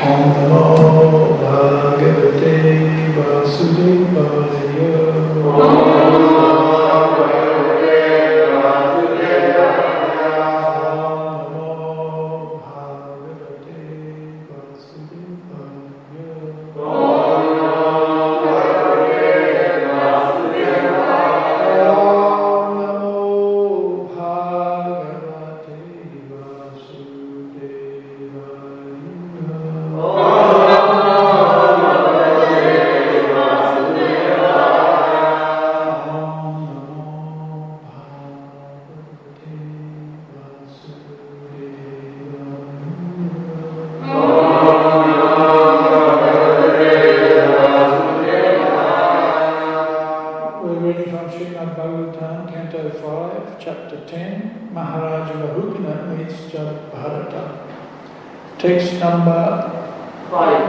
Om Namo Bhagavate Vasudevaya. Om Namo Bhagavate Vasudevaya. Om Namo Bhagavate Vasudevaya. Om Namo Bhagavate Vasudevaya. Om Namo Bhagavate We're reading from Srimad Bhagavatam, Canto 5, Chapter 10, Maharaja Rahugana meets Jadbharata. Text number 5.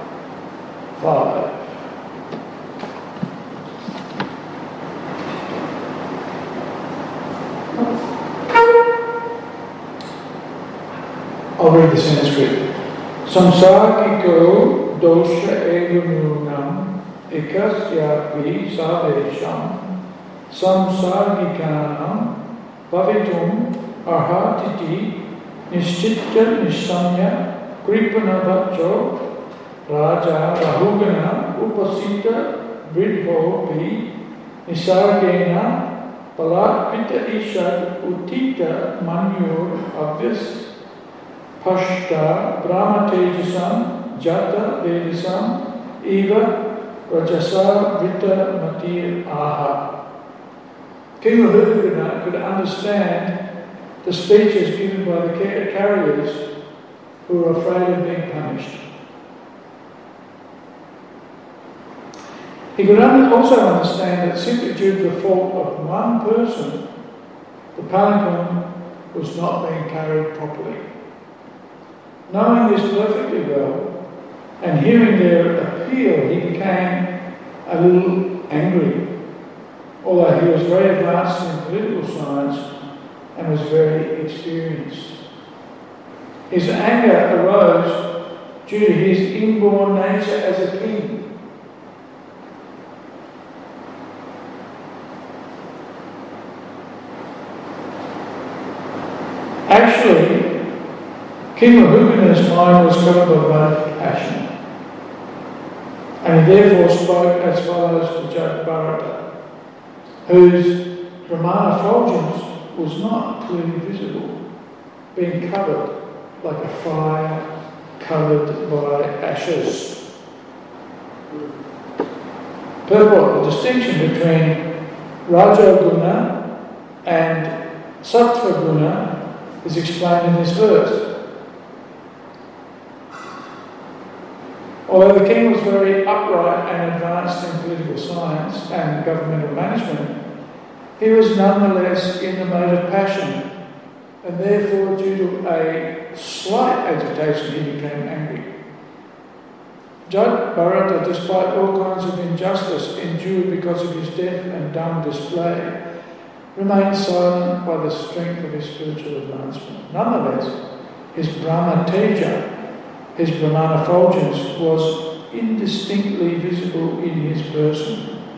I'll read the Sanskrit. Samsargiko dosha egamurunam ekasyapi sadesham samsargikanam bhavitum arhatiti nishchitya nishamya kripanavacho raja rahugana upasita vidho pi nisargena palakpita ishad utita manyur avyas Pashta Brahmatejasam Jata Vedasam Eva Rajasa Vita Matir Aha. King Rahugana could understand the speeches given by the carriers who were afraid of being punished. He could also understand that simply due to the fault of one person, the palanquin was not being carried properly. Knowing this perfectly well, and hearing their appeal, he became a little angry, although he was very advanced in political science and was very experienced. His anger arose due to his inborn nature as a king. Actually, King Rahugana's mind was covered by both passion, and he therefore spoke as follows to Jadbharata, whose Brahmana effulgence was not clearly visible, being covered like a fire covered by ashes. Purport: the distinction between Rajoguna and Sattvaguna is explained in this verse. Although the king was very upright and advanced in political science and governmental management, he was nonetheless in the mode of passion, and therefore due to a slight agitation he became angry. Jadbharata, despite all kinds of injustice endured because of his deaf and dumb display, remained silent by the strength of his spiritual advancement. Nonetheless, his Brahma Teja, his Brahmana effulgence, was indistinctly visible in his person.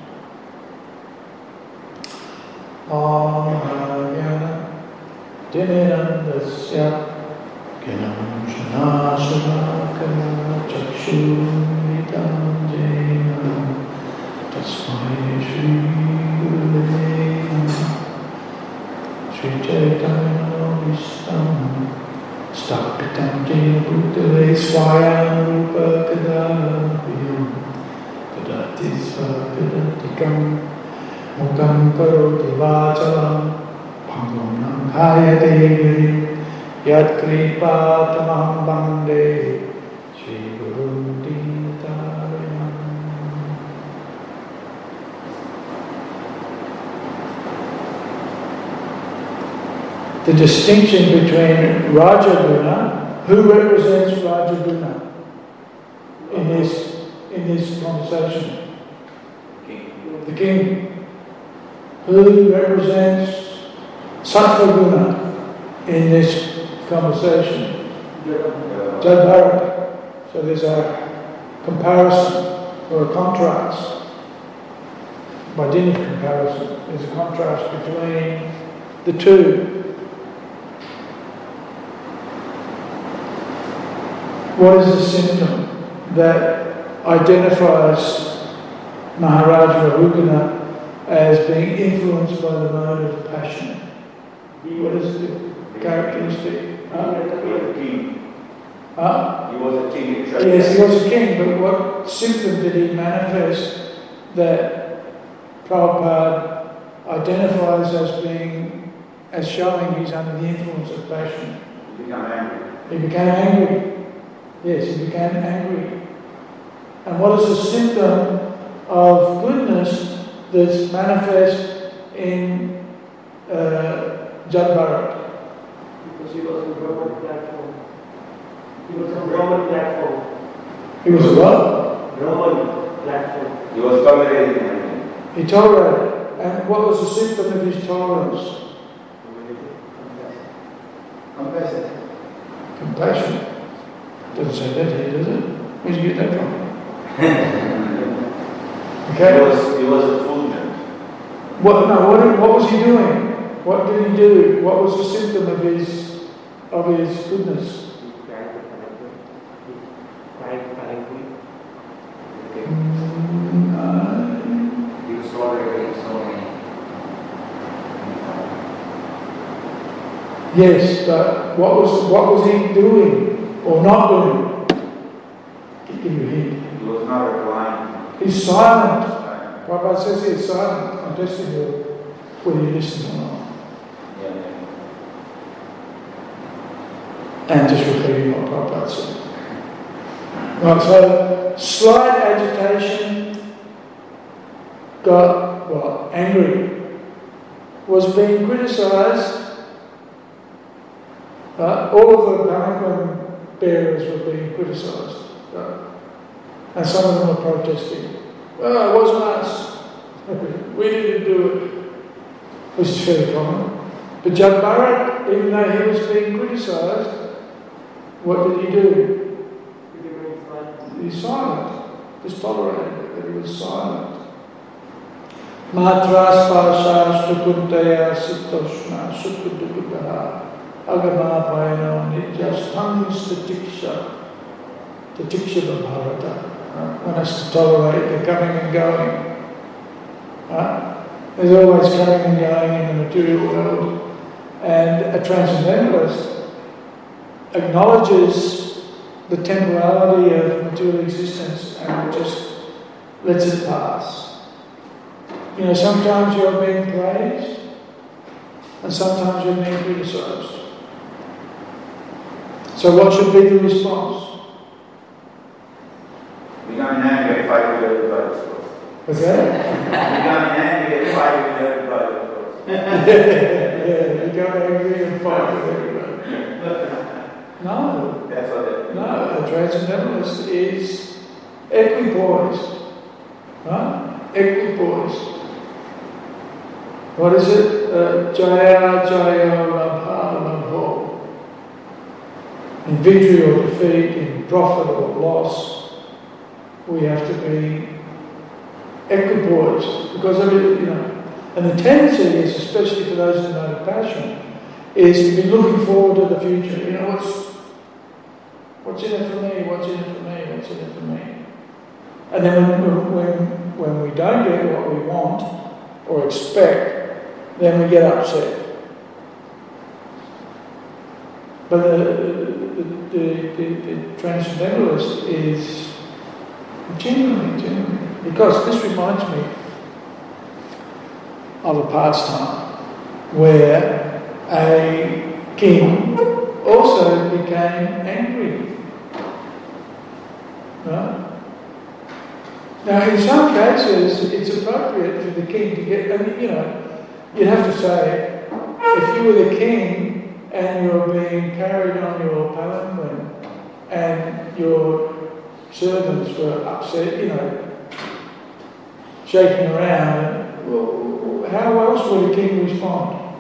Mahayana Dinirandasya Kinam Shanashanakana Chakshuritam Jena Tasmai Shri Gurudeve Shri Chaitanya Vishtam Stapitam Jena Bhutale Swayam Rupa Kadabhiyam Kadati Svapadatikam Mukam Karoti Vachalam Bhangam Namkhaya Devi Yad Kripatamaham Bande Shri Guru Dintarayam. The distinction between Rajaguna, who represents Rajaguna in this conversation? The king. Who represents Sattvaguna in this conversation? Jadbharata. So there's a comparison or a contrast. By dint of comparison, there's a contrast between the two. What is the symptom that identifies Maharaj Rahugana as being influenced by the mode of passion? What is the characteristic? He was a king. Huh? He was a king. Yes, he was a king, but what symptom did he manifest that Prabhupada identifies as showing he's under the influence of passion? He became angry. He became angry. Yes, he became angry. And what is the symptom of goodness that's manifest in Jad Bharat? Because he was on Brahman platform. He was on Brahman platform. He was a what? Brahman platform. He was tolerating everything. He tolerated. And what was the symptom of his tolerance? Compassion. Compassion. Doesn't say that here, does it? Where'd you get that from? Okay. He was a fulgent. What was he doing? What did he do? What was the symptom of his goodness? He was tolerating so many. Yes, but what was he doing or not doing? Give you a hint. He was not replying. He's silent. Prabhupada says he's silent. I'm testing you whether you listen or not. Yeah. And just repeating what Prabhupada said. Right, so slight agitation, got angry, was being criticised. All of the palanquin bearers were being criticised. And some of them were protesting. Well, it wasn't us. We didn't do it. Which is fairly common. But Jad Bharat, even though he was being criticised, what did he do? He's silent. Just tolerated it, but he was silent. Matra sparsha stukuntaya sitoshna sukudukutaha agama bhaino nijastham statiksha bharata. One has to tolerate the coming and going. There's always coming and going in the material world. And a transcendentalist acknowledges the temporality of material existence and just lets it pass. You know, sometimes you're being praised and sometimes you're being criticised. So what should be the response? Becoming angry and fighting with everybody. What's that? Becoming angry and fighting with everybody. Yeah, become angry and fight with everybody. No. That's what it No, a transcendentalist is equipoised. Right? Equipoised. What is it? Jaya, Jaya, Labha, Labho. In victory or defeat, in profit or loss, we have to be equipoised. Because of it, you know. And the tendency is, especially for those in the mode of passion, is to be looking forward to the future. You know, what's in it for me? What's in it for me? What's in it for me? And then when we don't get what we want or expect, then we get upset. But the transcendentalist is genuinely, because this reminds me of a pastime where a king also became angry. Right? Now, in some cases, it's appropriate for the king to get, I mean, you know, you'd have to say, if you were the king and you're being carried on your palanquin and your servants were upset, you know, shaking around, well, how else would a king respond?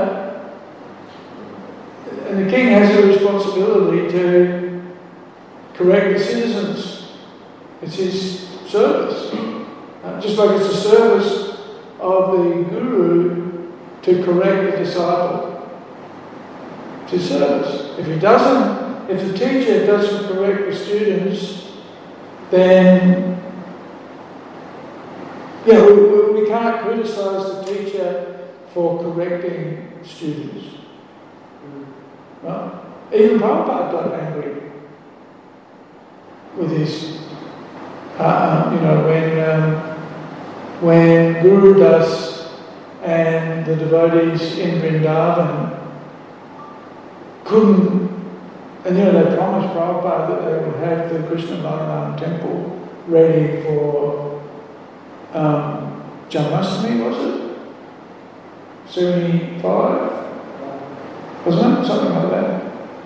And the king has a responsibility to correct the citizens. It's his service. Just like it's the service of the guru to correct the disciple. It's his service. If the teacher doesn't correct the students, then we can't criticise the teacher for correcting students. Right? Even Prabhupada got angry with his, when Guru Das and the devotees in Vrindavan couldn't, and they promised Prabhupada that they would have the Krishna Balaram temple ready for Janmashtami, was it? 75? Wasn't it? Something like that.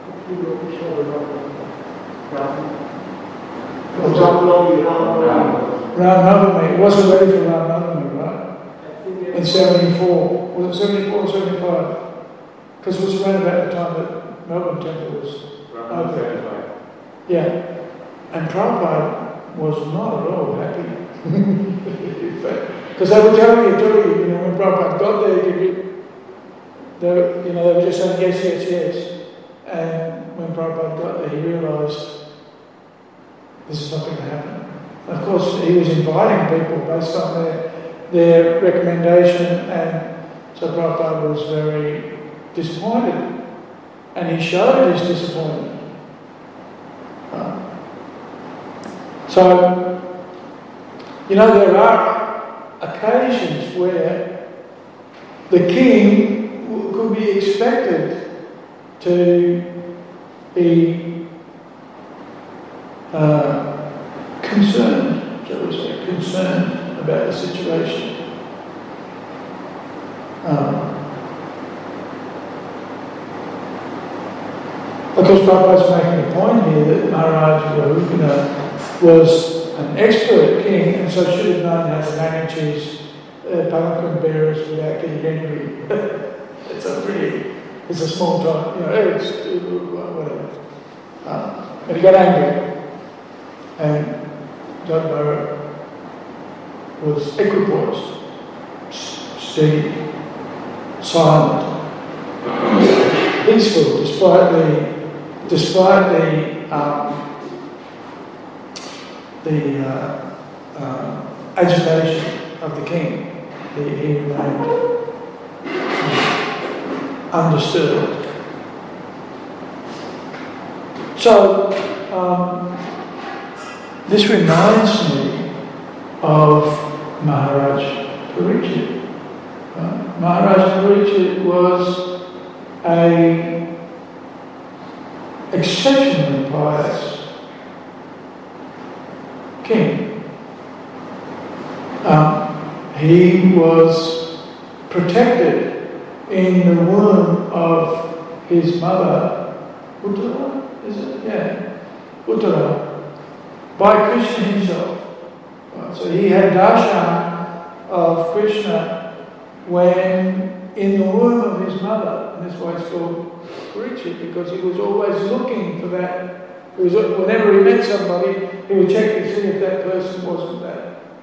Ram Navami. It wasn't ready for Ram Navami, right? In 74. Was it 74 or 75? Because it was around about the time that Melbourne Temple was opened. Yeah. And Prabhupada was not at all happy. Because they were telling you, when Prabhupada got there, they were just saying yes, yes, yes. And when Prabhupada got there, he realised this is not going to happen. Of course, he was inviting people based on their recommendation, and so Prabhupada was very disappointed, and he showed his disappointment. So, there are occasions where the king could be expected to be concerned about the situation. Of course, Prabhupada's making a point here that Maharaj was an expert king, and so should have known how to manage his palanquin bearers without getting angry. It's a small time, it's whatever. But he got angry, and Jadabhara was equipoised, steady, silent, peaceful, despite the agitation of the king. He remained undisturbed. So, this reminds me of Maharaj Parikshit. Maharaj Parikshit was an exceptionally pious king. He was protected in the womb of his mother, Uttara, is it? Yeah, Uttara, by Krishna himself. So he had darshan of Krishna when in the womb of his mother, and that's why it's called Parikshit, because he was always looking for that. Whenever he met somebody, he would check to see if that person wasn't that.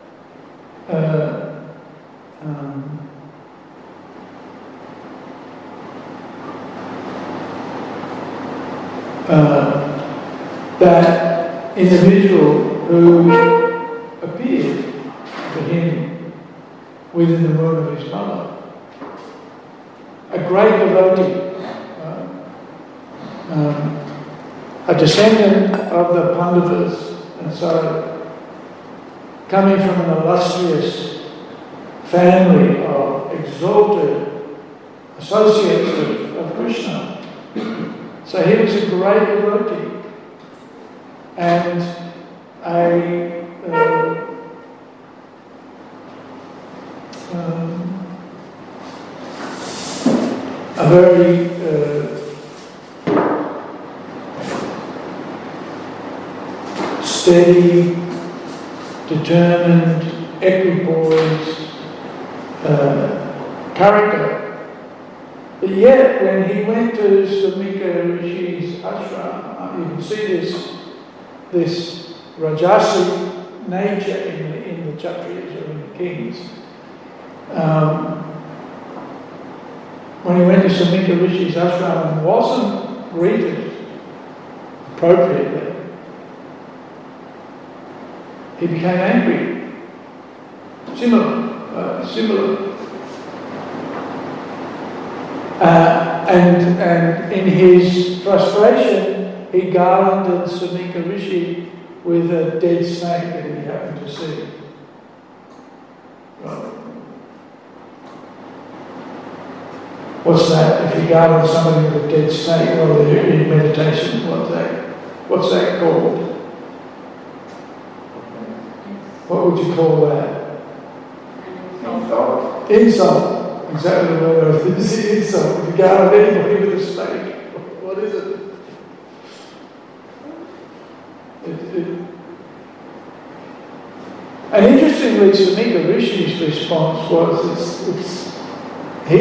That individual who appeared to him within the womb of his mother, a great devotee, a descendant of the Pandavas, and so coming from an illustrious family of exalted associates of Krishna. So he was a great devotee and a very steady, determined, equipoised character. But yet, when he went to Samika Rishi's ashram, you can see this this Rajasi nature in the Kshatriyas or in the kings. When he went to Samika Rishi's ashram and wasn't greeted appropriately, he became angry. Similar. And in his frustration, he garlanded Samika Rishi with a dead snake that he happened to see. Right. What's that? If you garland somebody with a dead snake, or in meditation, what's that called? What would you call that? Insult. Insult. Exactly the word I was going to say, insult. If you garland anybody with a snake, what is it? And interestingly, Samika Rishi's response was, he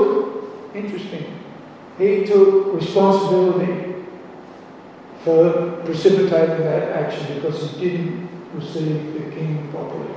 took responsibility for precipitating that action because he didn't receive the king properly.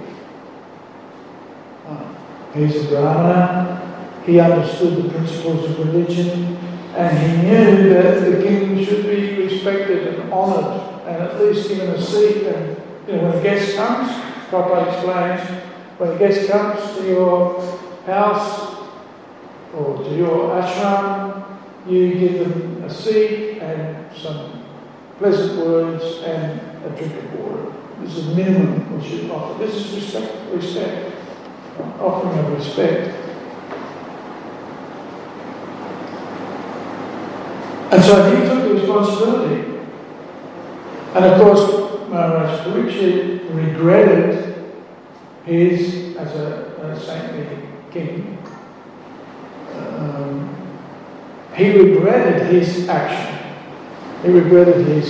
He's a Brahmana, he understood the principles of religion, and he knew that the king should be respected and honoured and at least given a seat. And when a guest comes, Prabhupada explains, when a guest comes to your house or to your ashram, you give them a seat and some pleasant words and a drink of water. This is the minimum we should offer. This is respect, offering of respect. And so he took the responsibility. And of course, Maharaj Parikshit regretted his, as a saintly king, he regretted his action. He regretted his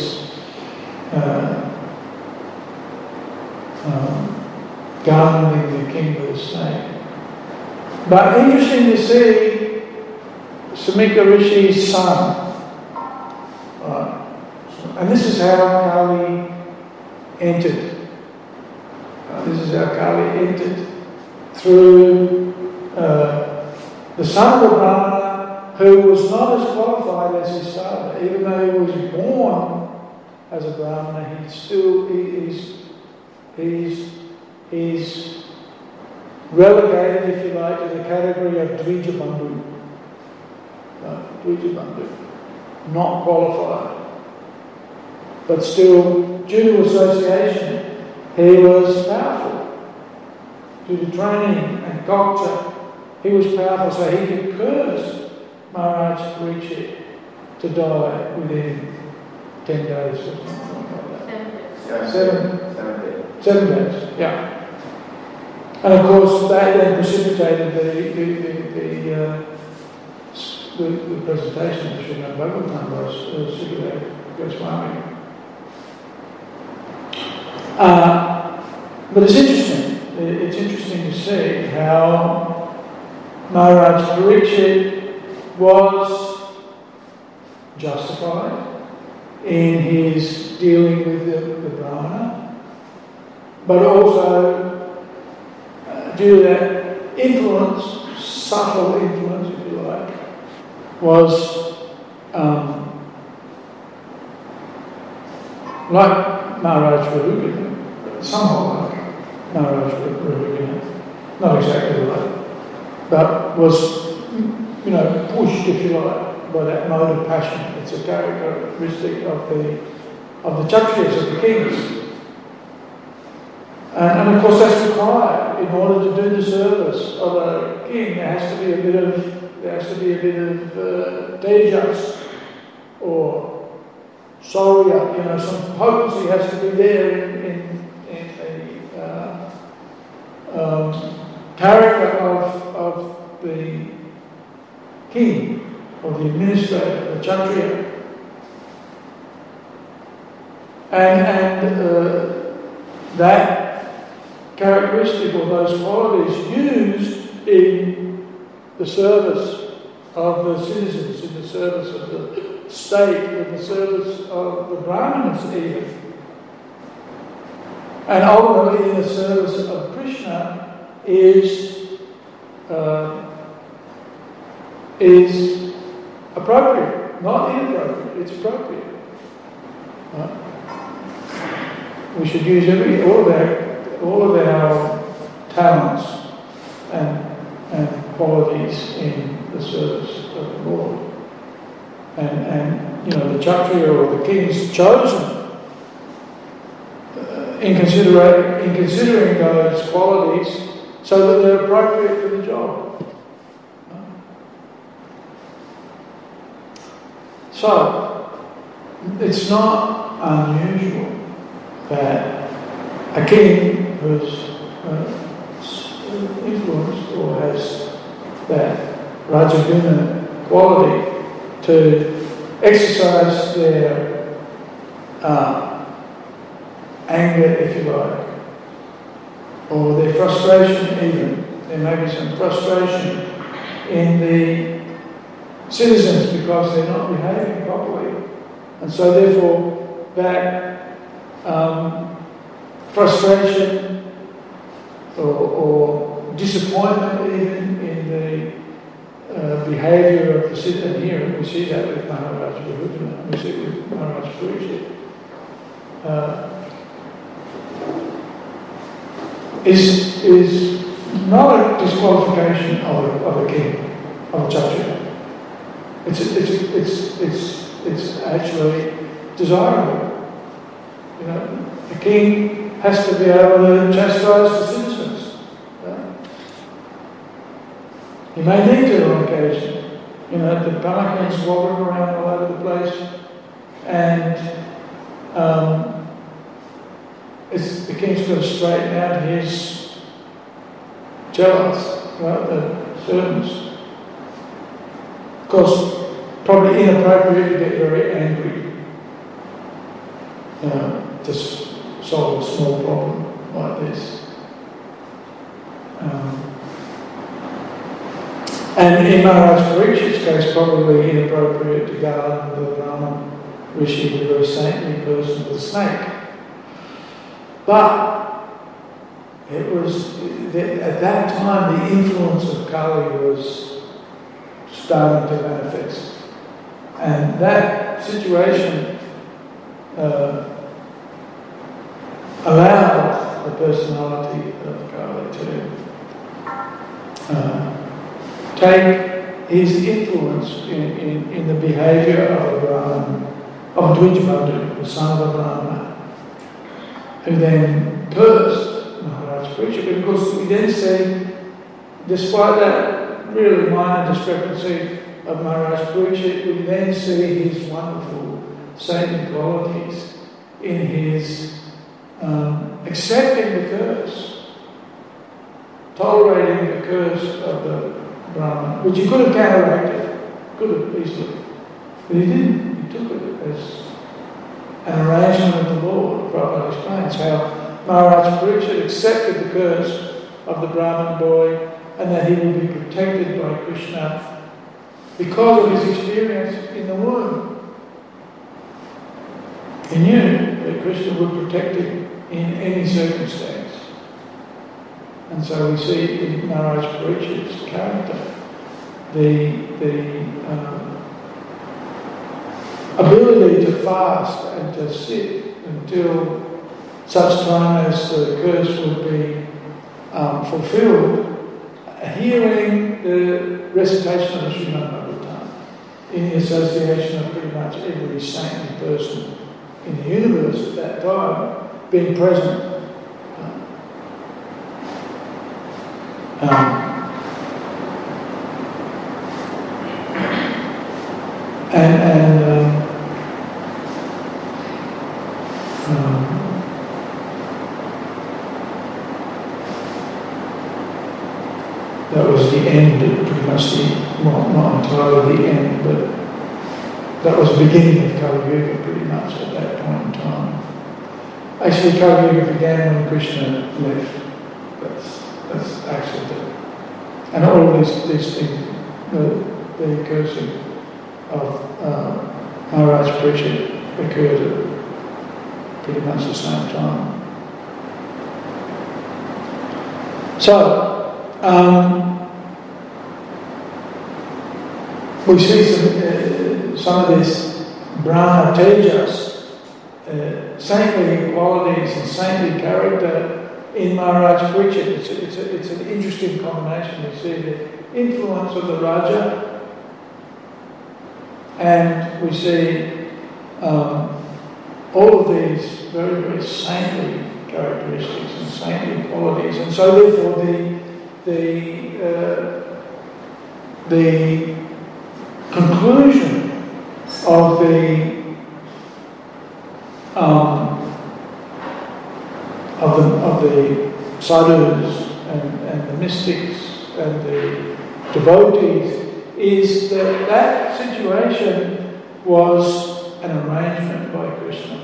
garlanding the king with a snake. But interesting to see Samika Rishi's son. And this is how Kali entered. Through the son of a Brahmana who was not as qualified as his father. Even though he was born as a Brahmana, he's relegated, if you like, to the category of Dvijabandhu. Not qualified. But still, due to association, he was powerful. Due to training and culture, he was powerful, so he could curse Maharaj Parikshit to die within 10 days or something like that. 7 days, yeah. And of course, that then precipitated the presentation of Srimad Bhagavatam by Sukadeva Goswami. But it's interesting. It's interesting to see how Maharaj Parikshit was justified in his dealing with the Brahmana, but also due to that influence, subtle influence, if you like, was like Maharaj Raghunath, somewhat like Maharaj Raghunath, not exactly like, but was, pushed, if you like, by that mode of passion. It's a characteristic of the Kshatriyas, of the kings. And of course that's required in order to do the service of a king. There has to be a bit of tejas or Saurya, some potency has to be there in the character of the king or the administrator, the Kshatriya. And that characteristic or those qualities used in the service of the citizens, in the service of the state, in the service of the Brahmanas even, And ultimately, in the service of Krishna is appropriate, not inappropriate. It's appropriate. Right? We should use all of our talents and qualities in the service of the Lord. And the Kshatriya or the king's chosen in considering those qualities so that they're appropriate for the job. So, it's not unusual that a king who's influenced or has that Rajaguna quality to exercise their anger, if you like, or their frustration even. There may be some frustration in the citizens because they're not behaving properly. And so therefore that frustration or disappointment even in the behaviour of the citizen here, we see that with Maharaj Vihudana, we see it with Maharaj Parikshit, is not a disqualification of a king, of a Kshatriya. It's actually desirable. The king has to be able to chastise the citizens. Right? He may need to on occasion. The palanquins wobbling around all over the place, and the king's got to straighten out his jealous, right? The servants. Of course, probably inappropriate to get very angry to solve a small problem like this. And in Maharaj Parikshit's case, probably inappropriate to guard the Brahman Rishi, the very saintly person, with a snake. But it was, at that time, the influence of Kali was starting to manifest. And that situation allowed the personality of Kali to take his influence in the behaviour of Dvijabandhu, the son of a Brahmana, who then cursed Maharaj Parikshit. But of course, we then see, despite that really minor discrepancy of Maharaj Parikshit, we then see his wonderful saintly qualities in his accepting the curse, tolerating the curse of the Brahman, which he could have counteracted, could have easily, but he didn't. He took it as an arrangement of the Lord. Prabhupada explains how Maharaj Parikshit accepted the curse of the Brahman boy and that he would be protected by Krishna because of his experience in the womb. He knew that Krishna would protect him in any circumstance. And so we see in Maharaj Parikshit's character the ability to fast and to sit until such time as the curse would be fulfilled, hearing the recitation of the Srimad Bhagavatam in the association of pretty much every saintly person in the universe at that time being present. That was the end, pretty much not entirely the end, but that was the beginning of Kali Yuga pretty much at that point in time. Actually, Kali Yuga began when Krishna left. That's actually the, and all these things, the cursing of Maharaj Parikshit occurred at pretty much the same time. So, we see some of this Brahma Tejas, saintly qualities and saintly character in Maharaj Parikshit. It's an interesting combination. We see the influence of the Raja, and we see all of these very, very saintly characteristics and saintly qualities, and so therefore the conclusion of the sadhus and the mystics and the devotees is that situation was an arrangement by Krishna.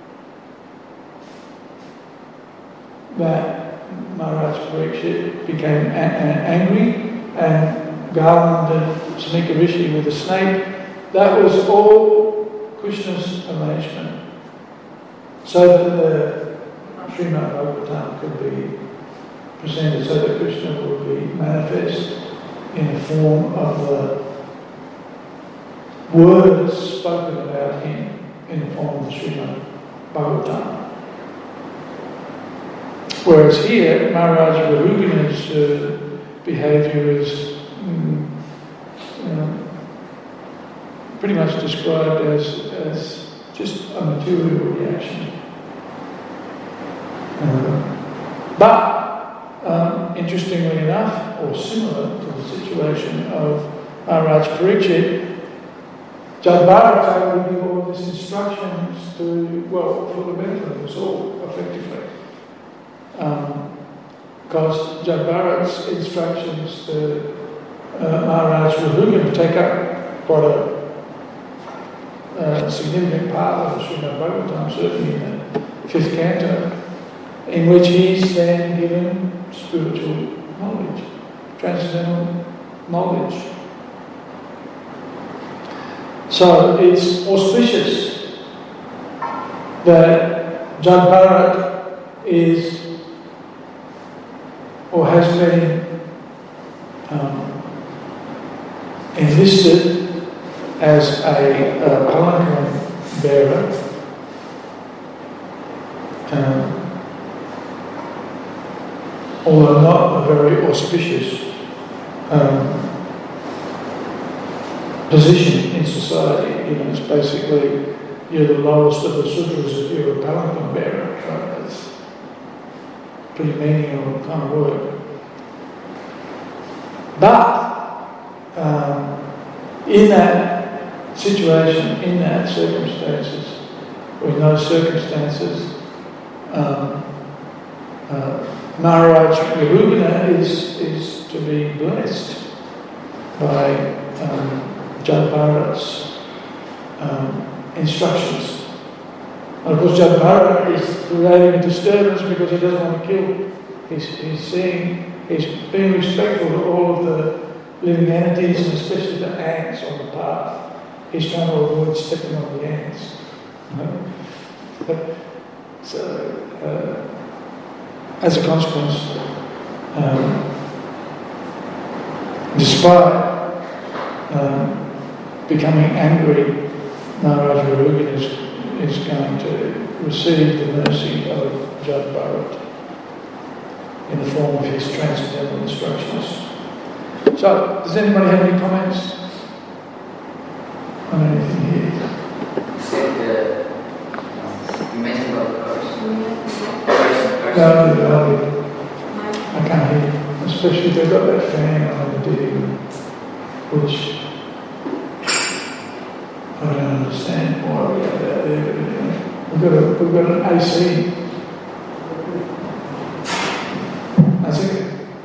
That Maharaj Parikshit became angry and garlanded Sanika Rishi with a snake. That was all Krishna's arrangement, so that the Srimad Bhagavatam could be presented, so that Krishna would be manifest in the form of the words spoken about him in the form of the Srimad Bhagavatam. Whereas here, Maharaj Rahugana's behaviour is pretty much described as just a material reaction. But interestingly enough, or similar to the situation of Maharaj Parikshit, Jadbharata would give all these instructions for the benefit of us all, effectively. Because Jadbharat's instructions to Maharaj Rahugana take up quite a significant part of the Srimad Bhagavatam, certainly in the 5th canto, in which he's then given spiritual knowledge, transcendental knowledge. So it's auspicious that Jadbharat is or has been enlisted as a palanquin bearer, although not a very auspicious position in society. It's basically you're the lowest of the sudras if you're a palanquin bearer. Right? That's pretty menial kind of work. But in that situation, in that circumstances, or in those circumstances, Maharaj Rahugana is to be blessed by Jadbharat's instructions. And of course, Jadbharat is creating a disturbance because he doesn't want to kill. He's being respectful to all of the living entities, and especially the ants on the path. He's trying to avoid stepping on the ants. So, as a consequence, despite becoming angry, Maharaj Rahugana is going to receive the mercy of Jadbharat in the form of his transcendental instructions. So, does anybody have any comments on anything here? You said you mentioned about the person. No, I can't hear, especially if they've got that fan on the TV, which I don't understand why we have that there. We've got an AC. That's it.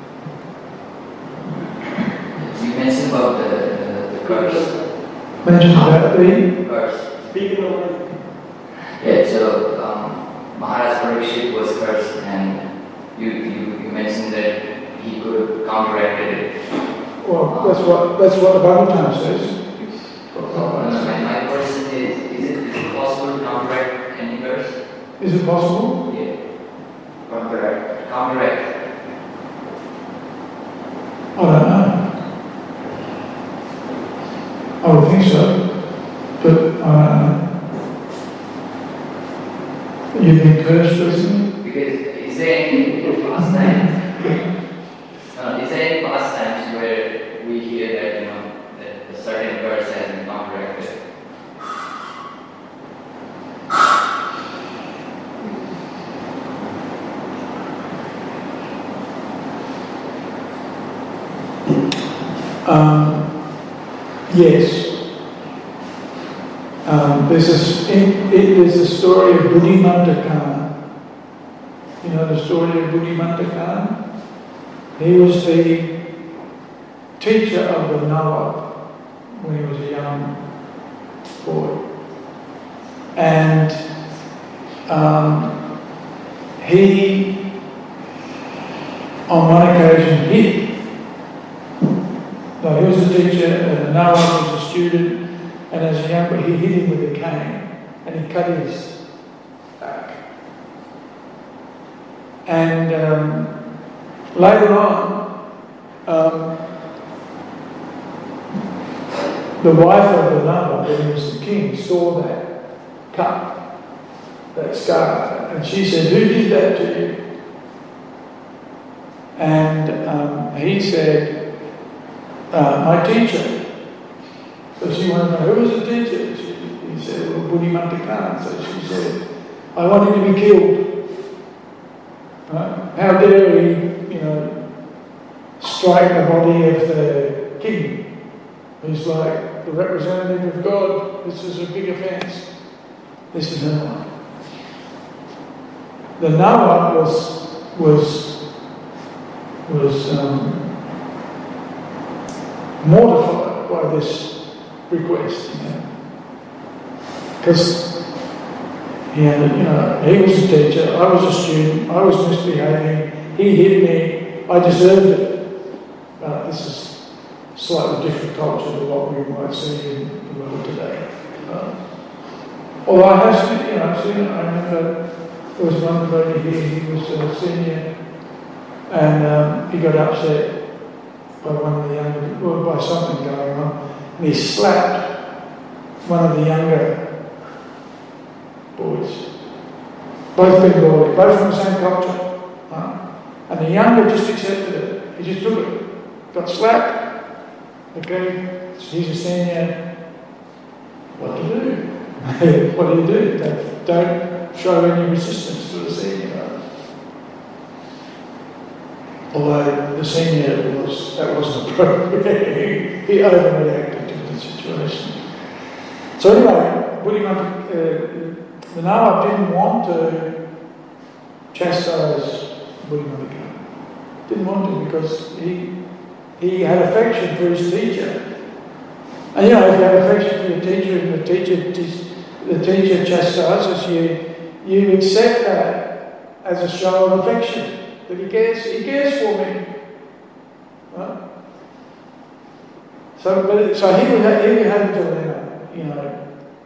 You mentioned about the curse. Mentioned about the Curse. Speaking of Yeah, so Maharaj Parikshit was cursed, and you mentioned that he could counteract it. well, that's what the Bhagavatam says. My question is it possible to counteract any curse? Is it possible? Yeah. Counteract. Counteract. I would think so. But I don't know. You've been cursed recently? Because is there any past times? Is there any past times where we hear that that a certain curse has been counteracted? Yes. There's a story of Buddhimanta Khan. You know the story of Buddhimanta Khan? He was the teacher of the Nawab when he was a young boy. And he, on one occasion, hit. No, he was a teacher and the Nawab was a student, and as a young boy he hit him with a cane and he cut his back. And later on, the wife of the Nawab, when he was the king, saw that cut, that scar, and she said, "Who did that to you?" And he said, "My teacher." So she wanted to know, who was the teacher? He said, "Well, Buddhimanta Khan." So she said, "I want him to be killed. How dare he, strike the body of the king? He's like the representative of God. This is a big offence." This is her life. The Nawab was mortified by this request, because he was a teacher, I was a student, I was misbehaving, he hit me, I deserved it. This is slightly different culture to what we might see in the world today. Although I have seen, I remember there was one devotee here, he was a senior, and he got upset by one of the younger, or by something going on, and he slapped one of the younger boys. Both Bengali, both from the same culture. And the younger just accepted it. He just took it. Got slapped. Okay, he's a senior. What to do? What do you do? Don't show any resistance to the senior. Although the senior that wasn't appropriate. He overreacted to the situation. So anyway, the Nawab didn't want to chastise Buddhimanta Khan. Didn't want to, because he had affection for his teacher. And if you have affection for your teacher and the teacher chastises you, you accept that as a show of affection. That he cares for me. Right? So he would have until then,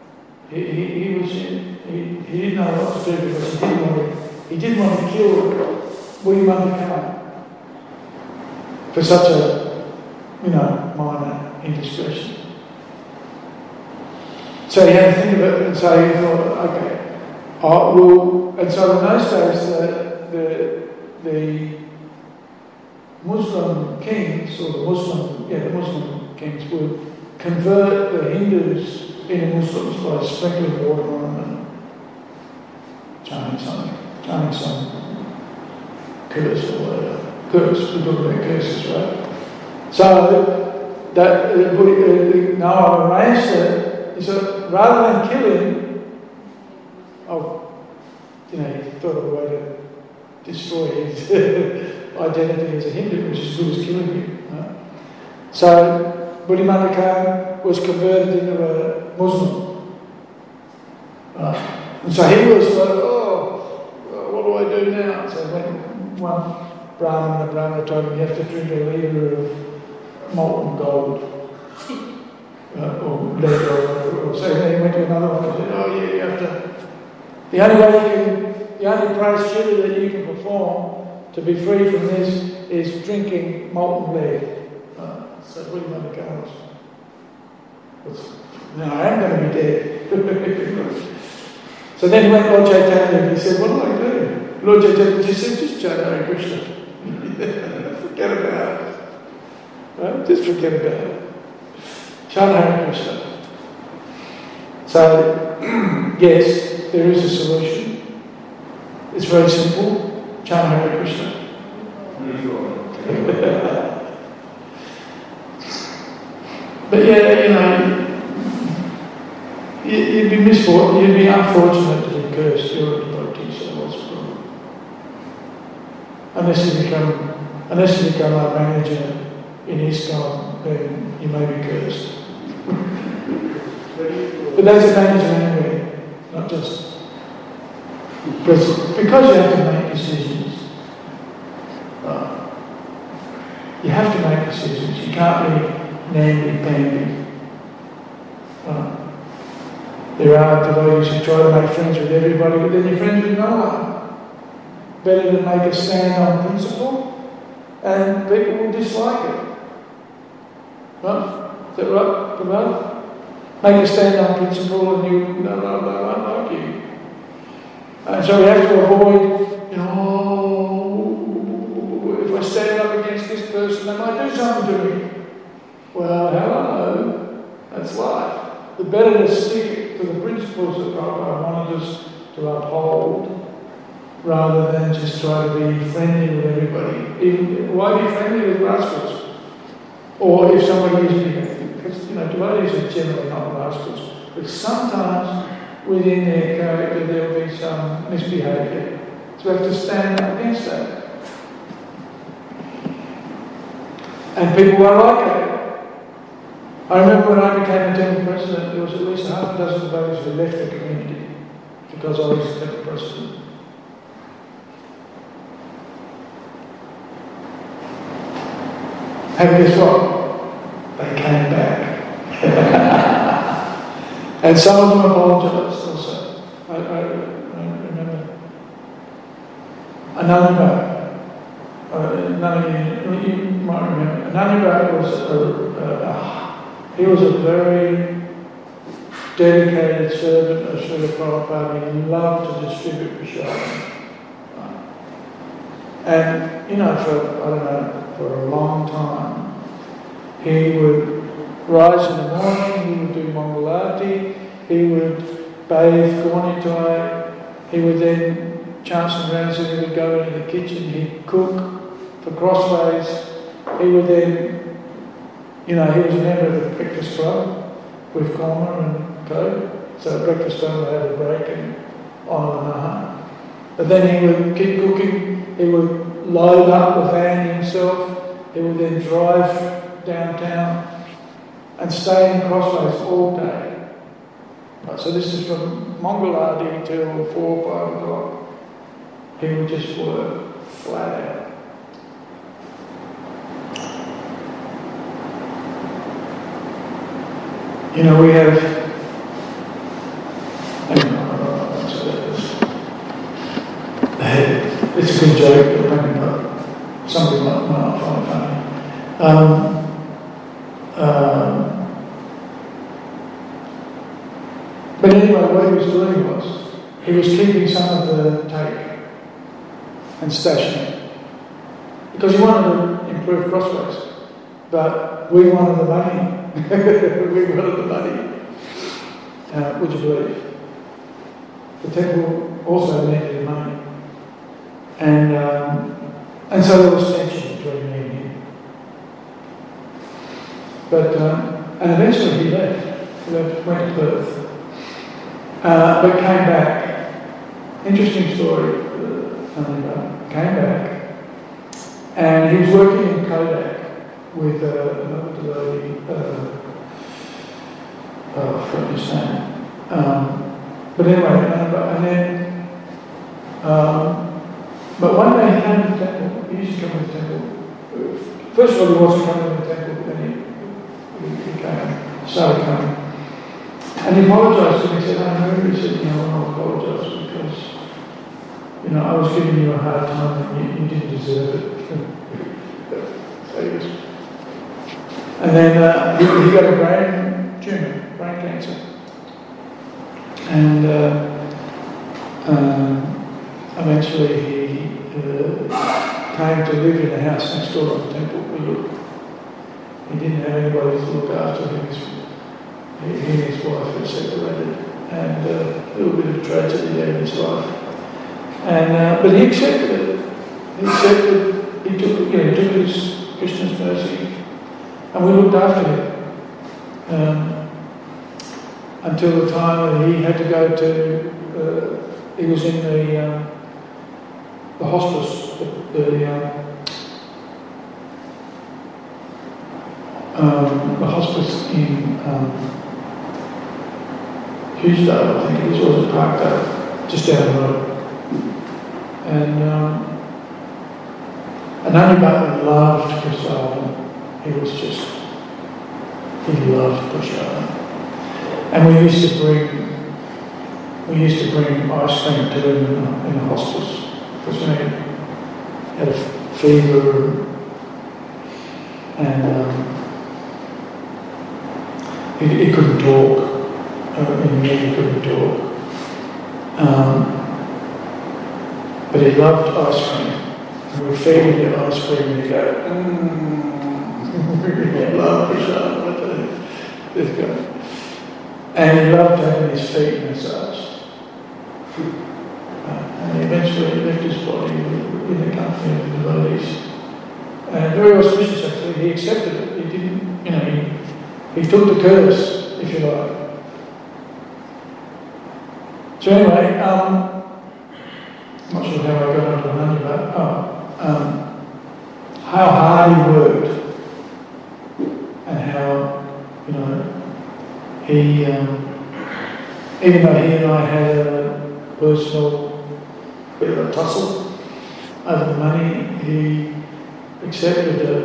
he didn't know what to do, because he didn't want to kill Buddhimanta Khan for such a minor indiscretion. So he had to think of it, and so he thought, okay, and so in those days the Muslim kings, or the Muslim kings would convert the Hindus into Muslims by sprinkling water on them and chanting some curse or whatever. We talk about curses, right? So that Noah arranged it. He said, rather than kill him, he thought of a way to destroy his identity as a Hindu, which is as good as killing him. Right? So Buddhimanta Khan was converted into a Muslim. And so he was like, what do I do now? So when one Brahmin, the Brahmana told him, you have to drink a litre of molten gold, or lead or whatever. So then he went to another one and said, you have to, the only price Shiva that you can perform to be free from this is drinking molten lead. So Buddhimanta Khan No, I am going to be dead. So then he went to Lord Chaitanya and he said, what do I do? Lord Chaitanya said, just chant Hare Krishna. Forget about it. Right? Just forget about it. Chant Hare Krishna. So, yes, there is a solution. It's very simple. Chant Hare Krishna. But yeah, you know, you'd be unfortunate to be cursed. You're a devotee, so what's the problem? Unless you become a manager in ISKCON, then you may be cursed. But that's a manager anyway, not just because you have to make decisions. You have to make decisions. You can't be namby-pamby. There are devotees who try to make friends with everybody, but then you're friends with no one. Better to make a stand on principle, and people will dislike it. Right? Is that right, Prabhat? Make a stand on principle and no, I won't like you. And so we have to avoid, if I stand up against this person, they might do something to me. Well, hello, that's life. The better to stick to the principles that Prabhupada wanted us to uphold, rather than just try to be friendly with everybody. Why be friendly with rascals? Or if somebody is, because devotees are generally not rascals, but sometimes within their character there will be some misbehaviour. So we have to stand up against that. And people won't like it. I remember when I became a temple president, there was at least half a dozen devotees who left the community because I was the temple president. And guess what? They came back. And some of them apologised also. I remember. Ananda, none of you might remember. Ananda was a very dedicated servant of Srila Prabhupada. He loved to distribute prasad. And, for a long time, he would rise in the morning, he would do Mangalarti, he would bathe Gaunitai, he would then chant some rounds, and he would go into the kitchen, he'd cook for Crossways, he would then, he was a member of the breakfast club with Korma and Co. So at breakfast time they had a break and on the Maha. But then he would keep cooking, he would load up the van himself, he would then drive downtown and stay in Crossways all day. Right, so this is from Mangalarti till 4 or 5 o'clock. He would just work flat out. We have, it's a good joke, but somebody might not find it funny. But anyway, what he was doing was, he was keeping some of the tape and stashing it. Because he wanted to improve Crossways. But we wanted the money. We wanted the money. Would you believe? The temple also needed the money. And so there was tension between me and him. But, and eventually he left. He went to Perth. But came back. Interesting story. Came back. And he was working in Kodak with another devotee. I forgot his name. But anyway, but one day he came to the temple. He used to come to the temple. First of all, he wasn't coming to the temple, but then he started coming. And he apologised to me. He said, I know. He said, I want to apologise because, I was giving you a hard time and you didn't deserve it. So he was. And then he got a brain tumour. And eventually he came to live in a house next door to the temple. He didn't have anybody to look after him. He and his wife had separated, and a little bit of tragedy there in his life. And but he accepted it. He accepted. He took his Krishna's mercy, and we looked after him until the time that he had to go to. He was in the hospice, the hospice in Hughesdale, I think it was, or Parkdale, just down the road. And Anandi Bhatt loved prasadam. He loved prasadam. And we used to bring ice cream to him in a hospice, because when he had a fever and he couldn't talk. In the end, he couldn't talk. But he loved ice cream. And we feed him the ice cream and he'd go, I love prasadam. This guy. And he loved having his feet massaged. And he eventually left his body in the company of the devotees. And very auspicious actually, he accepted it. He didn't, he took the curse, if you like. So anyway, I'm not sure how I got onto Anandi Bhatt. How hard he worked, and how, he, even though he and I had a personal bit of a tussle over the money, he accepted that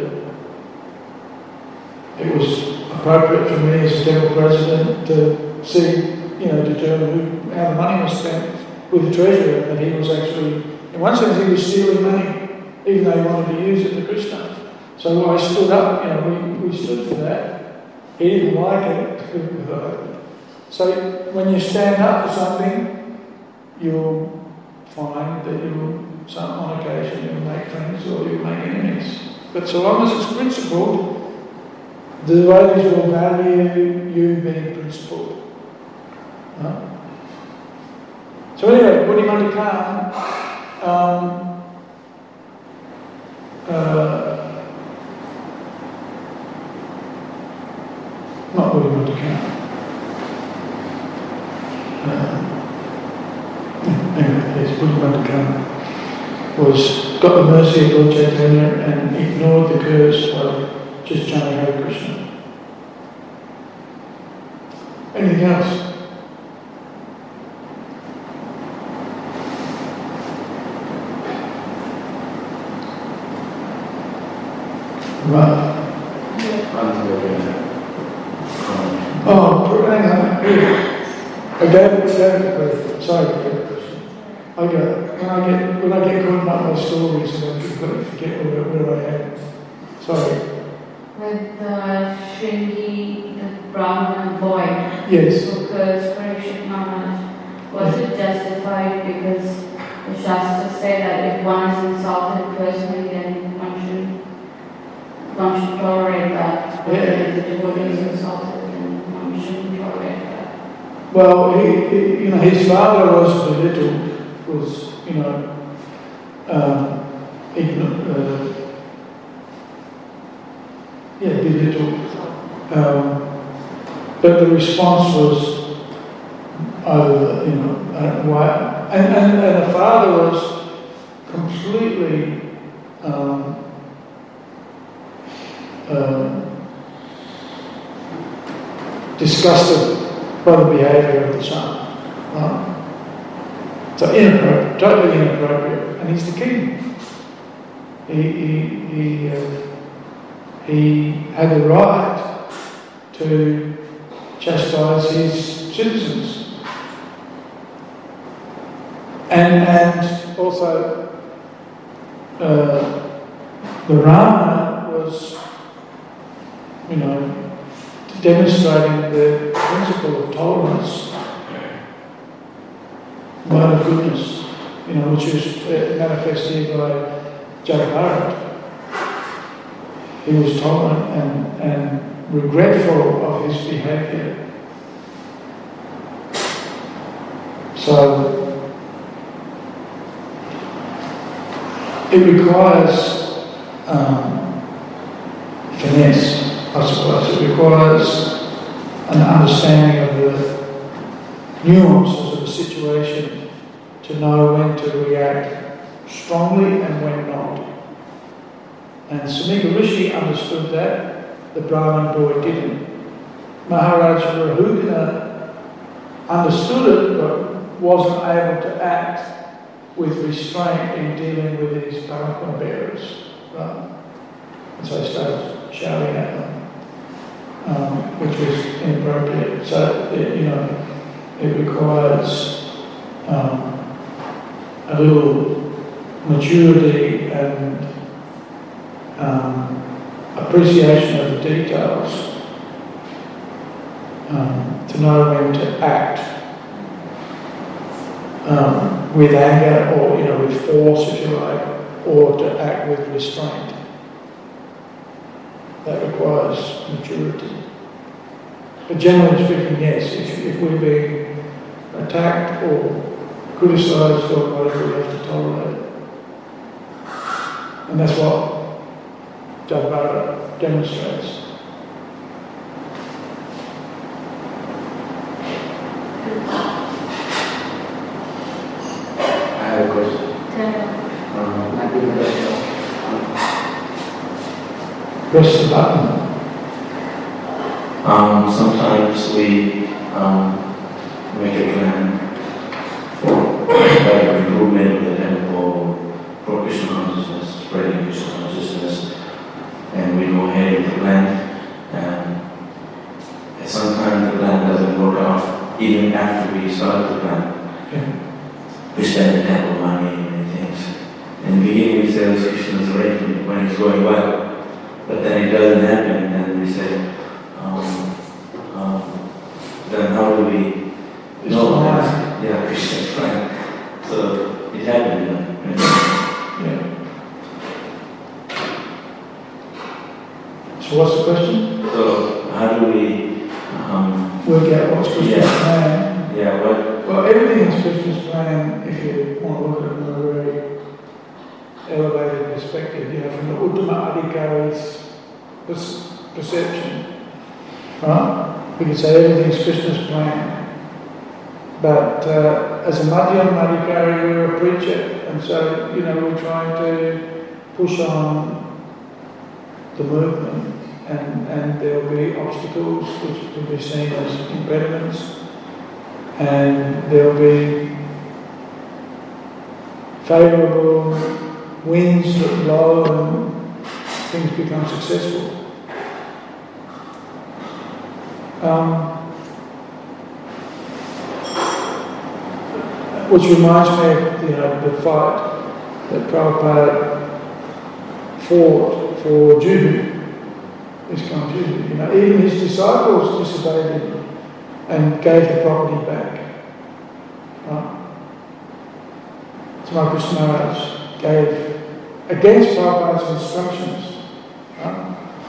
it was appropriate for me as temple president to see, to determine how the money was spent with the treasurer, and he was actually, in one sense, he was stealing money, even though he wanted to use it for Krishna. So I stood up, we stood for that. He didn't like it. So when you stand up for something, you'll find that on occasion you'll make friends or you'll make enemies. But so long as it's principled, the devotees will value you being principled. No? So anyway, Buddhi Mandakam, not Buddhi Mandakam. Anyway, yes, Buddhi Mandakam got the mercy of Lord Chaitanya and ignored the curse by just chanting Hare Krishna. Anything else? Right. Oh, hang on. I gave it sorry, okay. When I get caught up in my stories, I completely forget where I am. Sorry. With Shringi, the Brahman boy, yes. who cursed Parikshit Maharaj, was it justified because the Shastras say that if one is insulted personally, then one should tolerate that. But if the devotee is insulted, then one shouldn't tolerate that. Well, his father was belittled, ignorant, belittled. But the response was either, and the father was completely disgusted by the behaviour of the son. Right? So inappropriate, totally inappropriate. And he's the king. He had the right to chastise his citizens. And also the Rama was, demonstrating the principle of tolerance mode of goodness, which is manifest here by Jagabharat. He was tolerant and regretful of his behaviour. So it requires finesse, I suppose. It requires an understanding of the nuances of the situation to know when to react strongly and when not. And Samika Rishi understood that, the Brahmin boy didn't. Maharaj Rahugana understood it but wasn't able to act with restraint in dealing with his palanquin bearers. Right? And so he started shouting at them, which was inappropriate. So, it requires a little maturity and appreciation of the details to know when to act with anger or with force, if you like, or to act with restraint. That requires maturity. But generally speaking, yes, if we're being attacked or criticised or whatever, we have to tolerate it. And that's what Jagabharat demonstrates. I have a question. Press the button. Sometimes we make a plan for better improvement of the temple, for Krishna consciousness, spreading Krishna consciousness, and we go ahead with the plan. And sometimes the plan doesn't work out even after we start the plan. Yeah. We spend the temple money and things. In the beginning we say it's Krishna's arrangement when it's going well, but then it doesn't happen, and then we say, then how do we know that? Yeah, Krishna's plan. So it happened. Yeah. So what's the question? So how do we Work out what's Krishna's plan. Yeah, what? Well, everything is Krishna's plan if you want to look at it from a very elevated perspective, from the Uttama Adhikari's perception. Right? We can say everything's Krishna's plan. But as a Madhyam Adhikari, we're a preacher, and so, we're trying to push on the movement, and there'll be obstacles which can be seen as impediments, and there'll be favourable winds that blow and things become successful. Which reminds me of the fight that Prabhupada fought for Judu, ISKCON Judu. Even his disciples disobeyed him and gave the property back. Right? Tathagata Krishna Maharaj gave against Prabhupada's instructions. Right?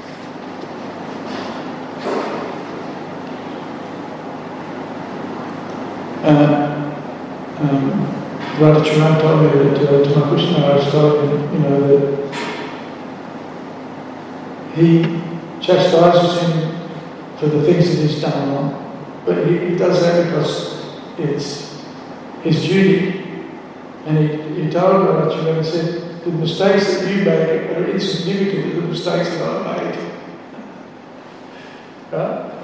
Radhacharan told me that Tathagata Krishna Maharaj told him, that he chastises him for the things that he's done wrong, but he does that because it's his duty. And he told Radhacharan, he said, the mistakes that you make are insignificant to the mistakes that I made. Right?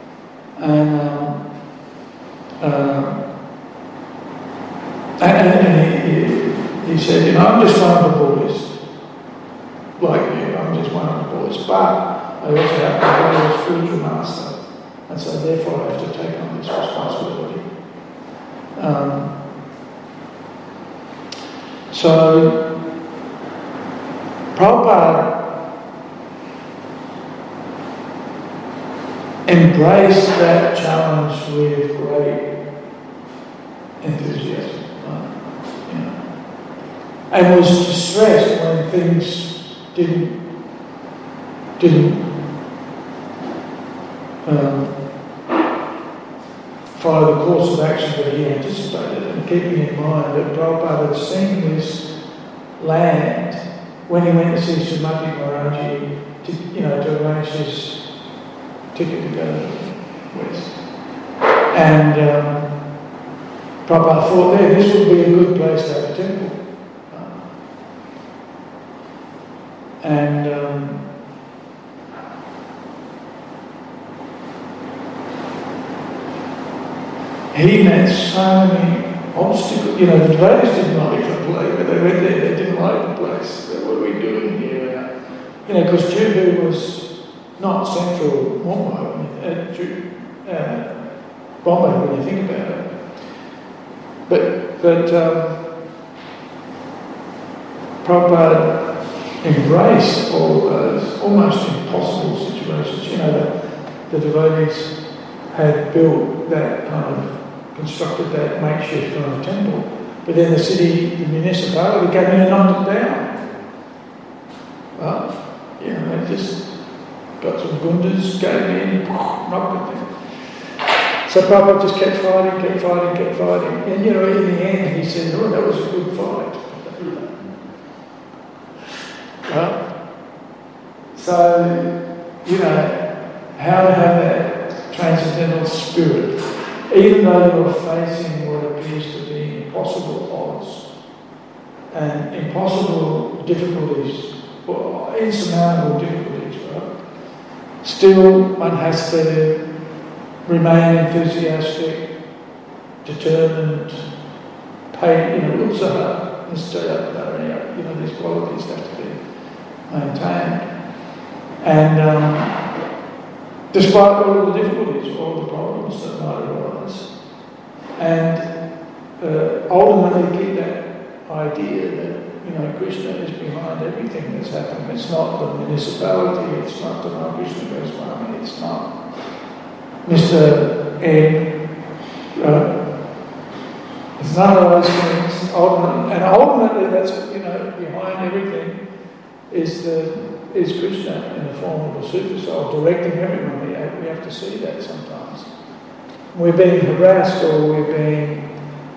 And he said, I'm just one of the boys, like you, I'm just one of the boys, but I also have to be a spiritual master, and so therefore I have to take on this responsibility. So Prabhupada embraced that challenge with great enthusiasm. and was distressed when things didn't follow the course of action that he anticipated, and keeping in mind that Prabhupada had seen this land when he went to see Srimati Maharaji to arrange his ticket to go to the West. And Prabhupada thought this would be a good place to have a temple. He met so many obstacles. The devotees didn't like the place. When they went there, they didn't like the place. What are we doing here? Because Jubu was not central Bombay when you think about it. But Prabhupada embraced all those almost impossible situations. The devotees had built that constructed that makeshift kind of temple, but then the municipality came in and knocked it down. Well, they just got some gunders, gave in, knocked it down. So Prabhupada just kept fighting. And in the end he said, that was a good fight. How to have that transcendental spirit, even though you're facing what appears to be impossible odds and impossible difficulties, or insurmountable difficulties, right? Still, one has to remain enthusiastic, determined, utsaha, these qualities have to be maintained. And despite all the difficulties, all the problems that might arise, and ultimately keep that idea that Krishna is behind everything that's happening. It's not the municipality, it's not the Krishna Goswami, it's not Mr. N. It's none of those things. Ultimately, that's behind everything is Krishna in the form of a super soul directing everyone. We have to see that sometimes. We're being harassed or we're being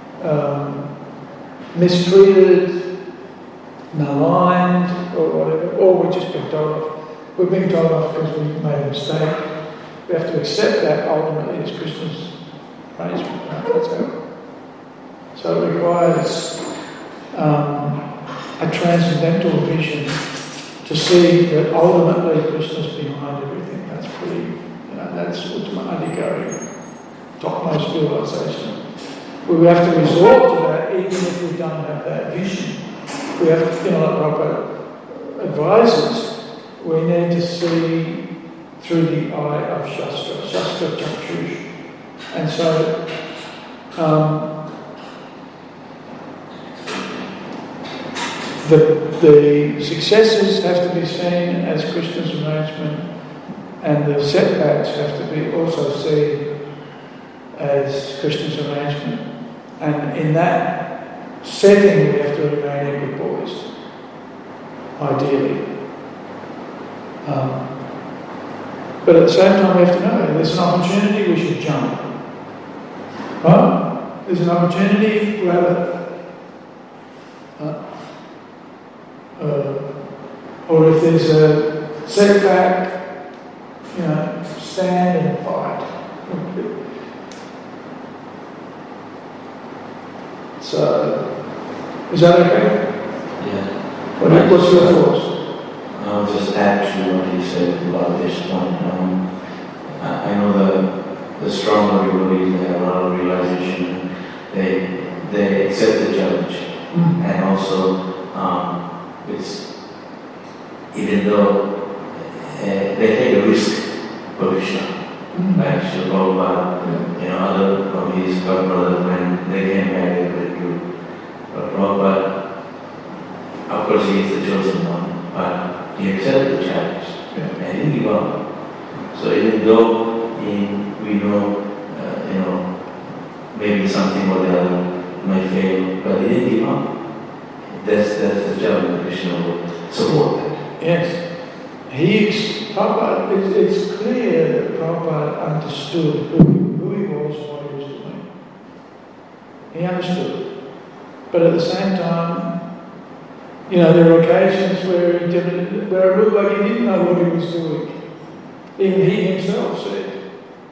mistreated, maligned, or whatever, or we're just being told off. We're being told off because we made a mistake. We have to accept that ultimately as Krishna's arrangement. That's how. So it requires a transcendental vision to see that ultimately Krishna's behind everything. That's pretty, that's ultimate adhikari, topmost realization. We have to resort to that even if we don't have that vision. We have to, like Prabhupada advises, we need to see through the eye of Shastra Chakshush. And so, the successes have to be seen as Krishna's arrangement, and the setbacks have to be also seen as Krishna's arrangement. And in that setting, we have to remain equipoised, ideally. But at the same time, we have to know there's an opportunity, we should jump. Right? There's an opportunity, grab it. Or if there's a setback, stand and fight. So, is that okay? Yeah. What's your thoughts? I'll just add to what he said about this point. I know the stronger devotees, they have a lot of realization. They accept the challenge, and also it's even though they take a risk for Krishna, like Srila Prabhupada, other devotees, God brother, when they came back, they were good. But Prabhupada, of course, he is the chosen one, but he accepted the challenge and didn't give up. So even though we know, maybe something or the other might fail, but he didn't give up. that's the gentleman Krishna would support that. Yes. Prabhupada, it's clear that Prabhupada understood who he was and what he was doing. He understood. But at the same time, there were occasions where it looked like he didn't know what he was doing. Even he himself said,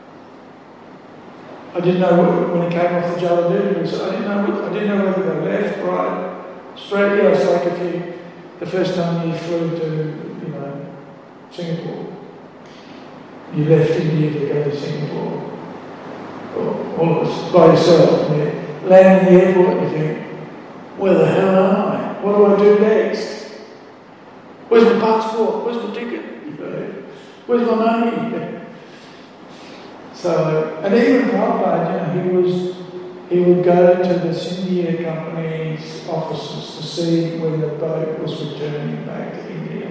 I didn't know when he came off the Jaladhuri, he said, I didn't know whether they left, right, straight. Yeah, it's like the first time you flew to, Singapore. You left India to go to Singapore. All of us, by yourself, and you land in the airport and you think, where the hell am I? What do I do next? Where's my passport? Where's my ticket? Where's my money? So, and even Prabhupada, he would go to the Scindia Company's offices to see when the boat was returning back to India.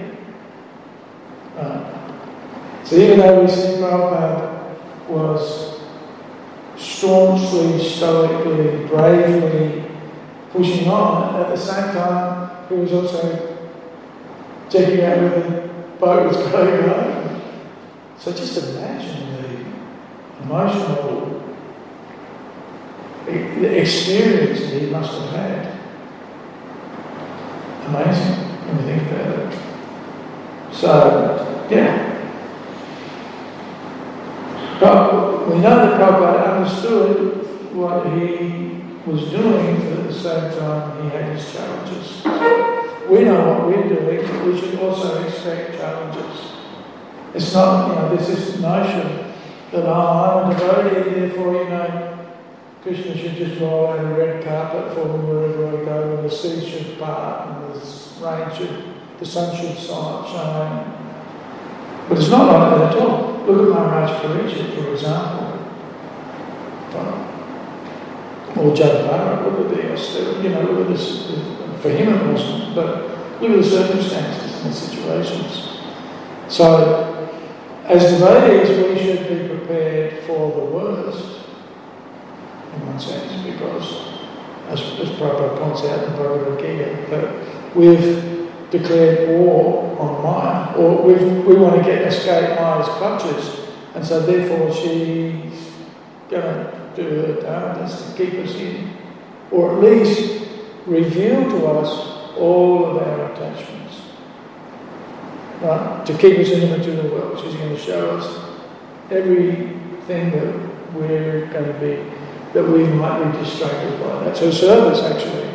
So even though we see Prabhupada was staunchly, stoically, bravely pushing on, at the same time he was also checking out where the boat was going home. So just imagine the emotional experience that he must have had. Amazing when you think about it. So, yeah. But we know that Prabhupada understood what he was doing, but at the same time he had his challenges. We know what we're doing, but we should also expect challenges. It's not, there's this notion that I'm a devotee, therefore, Krishna should just roll out a red carpet for me wherever I go, and the sea should part, and the sun should shine. But it's not like that at all. Look at Maharaj Parikshit, for example. Or Jadavara, look at the austerity, look at this. For him it wasn't, but look at the circumstances and the situations. So, as devotees, we should be prepared for the worst, in one sense, because, as Prabhupada points out in Bhagavad Gita, that we've declared war on Maya, or we want to escape Maya's clutches, and so therefore she's going to do her darndest to keep us in, or at least reveal to us all of our attachments, right? To keep us in the material world. She's going to show us everything that we're going to be, that we might be distracted by. That's her service, actually.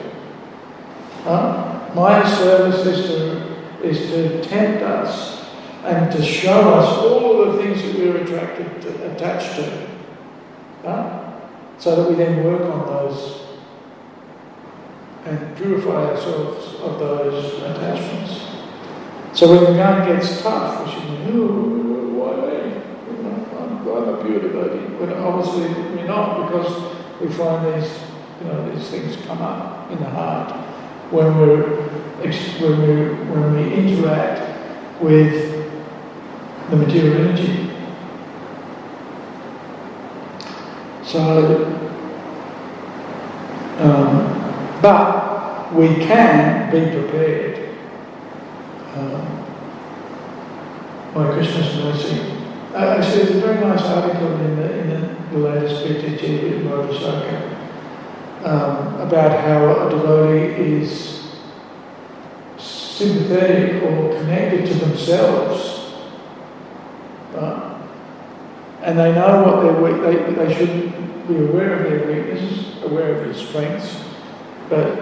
My service is to tempt us and to show us all of the things that we're attached to, so that we then work on those and purify ourselves of those attachments. So when the going gets tough, we should why me? I'm a pure devotee. But obviously we're not, because we find these things come up in the heart when we interact with the material energy. So, but we can be prepared by Krishna's mercy. Actually, there's a very nice article in the latest BTG in Bodhisattva about how a devotee is sympathetic or connected to themselves, and they know what they're weak. They should be aware of their weaknesses, aware of their strengths, but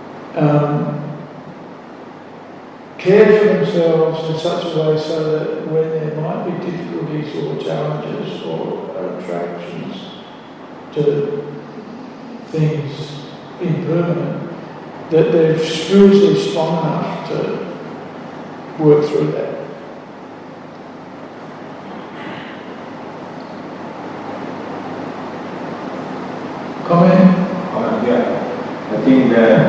care for themselves in such a way so that when there might be difficulties or challenges or attractions to things impermanent, that they're spiritually strong enough to work through that. Comment? Yeah. I think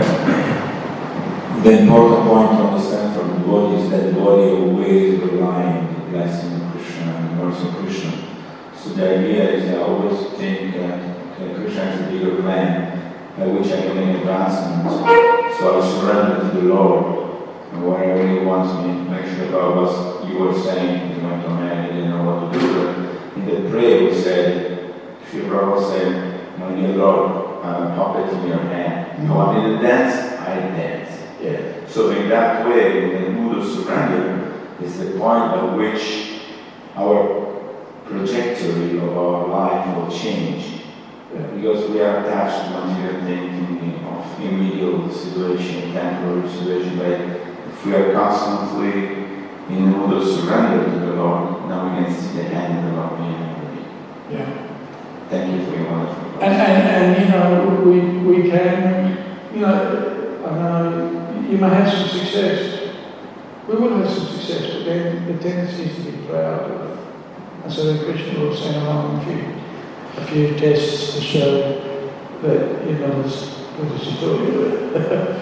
the important point to understand from the body is that the body always relying on the blessing of Krishna and the mercy of Krishna. So the idea is I always think Krishna has a bigger plan by which I can make advancements. So I surrender to Lord. And whatever He wants me, make sure about what you were saying, He went to man, He didn't know what to do. But in the prayer we said, Sri Prabhupada said, my dear Lord, I'm a puppet in your hand. You want me to dance? I dance. Yeah. So in that way, in the mood of surrender, is the point at which our trajectory of our life will change. Because we are attached to material thinking of immediate situation, temporary situation, but if we are constantly in the mood of surrender to the Lord, now we can see the hand of the Lord behind me. Yeah. Thank you for your wonderful question. And you know, we can, you know, I know you may have some success. We will have some success, but then the tendency is to be proud of it. And so then Krishna will send along a few tests to show that, you know, what is he talking about?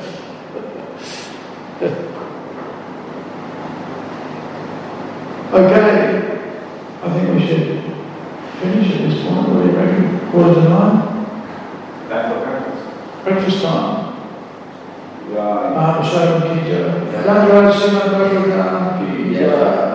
Okay, I think we should finish at this point. What do you reckon? 8:45? That's what happens. Breakfast time. Right. Mahavisham ki jai. Rangaraj Srimad Bhagavatam ki jai.